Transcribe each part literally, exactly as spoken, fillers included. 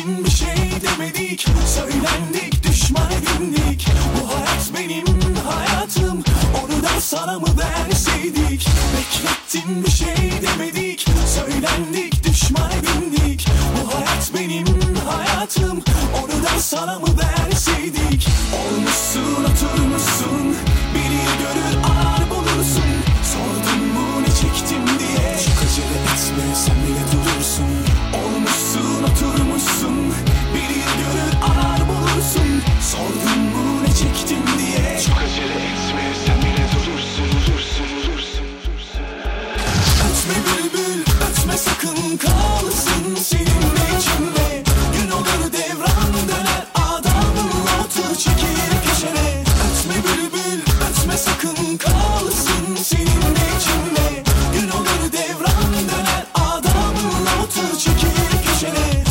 Beklettin bir şey demedik, söylendik düşman edindik. Bu hayat benim hayatım, onu da sana mı verseydik? Beklettin bir şey demedik, söylendik düşman edindik. Bu hayat benim hayatım, onu da sana mı verseydik? Olmuşsun oturmuşsun, biri görür arar bulursun. Sordun mu ne çektim diye, çok acele etme sen bile durursun. Olmuşsun oturmuşsun, biri görür arar bulursun. Sordun mu ne çektim diye, çok acele etme sen bile durursun. Durursun, durursun, durursun. Ötme bülbül, ötme sakın, kalsın seninle içimde. Gün olur devran döner, adamınla otur çekil köşene. Ötme bülbül, ötme sakın, kalsın seninle içimde. Gün olur devran döner, adamınla otur çekil köşene.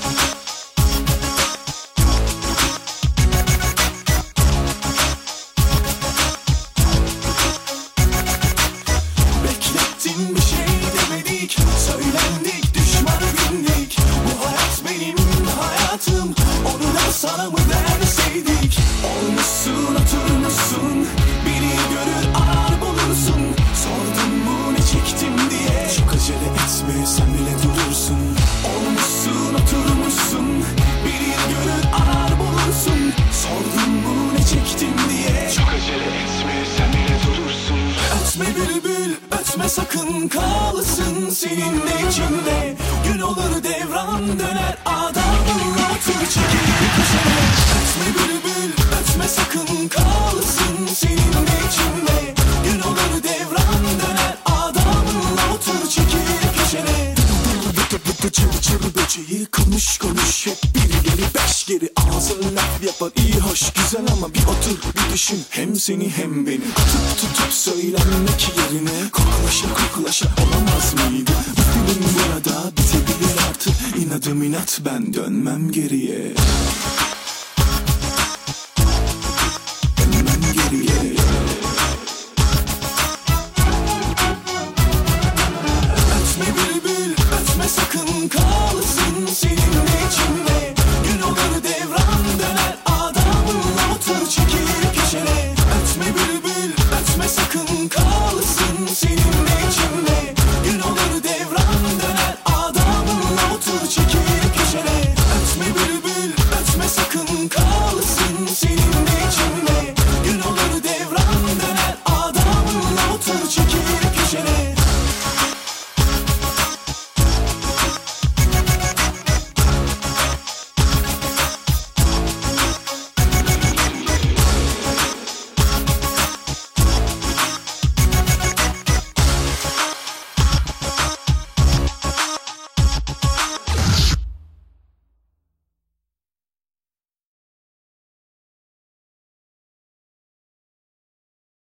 Beklettin bir şey demedik, söylendik düşman edindik. Bu hayat benim hayatım, onu da sana mı verseydik? Olmuşsun oturmuşsun, biri görür arar bulursun. Sordun mu ne çektim diye, çok acele etme sen bile durursun. Olmuşsun oturmuşsun, biri görür arar bulursun. Sordun mu ne çektim diye, çok acele etme sen bile durursun. Ötme bülbül, ötme sakın, kalsın seninle içimde. Gün olur devran döner, adamınla otur çekil köşene. Ötme bülbül, ötme sakın, kalsın seninle içimde. Gün olur devran döner, adamınla otur çekil köşene. Bıdı bıdı çırı çırı böceği, konuş konuş hep birileri beş geri. Ağzın laf yapar iyi hoş güzel ama bir otur bir düşün. Hem seni hem beni tutup tutup söylenmek yerine koklaşa koklaşa olamaz mıydı? Bu film burada bitebilir artık, İnadım inat ben dönmem geriye.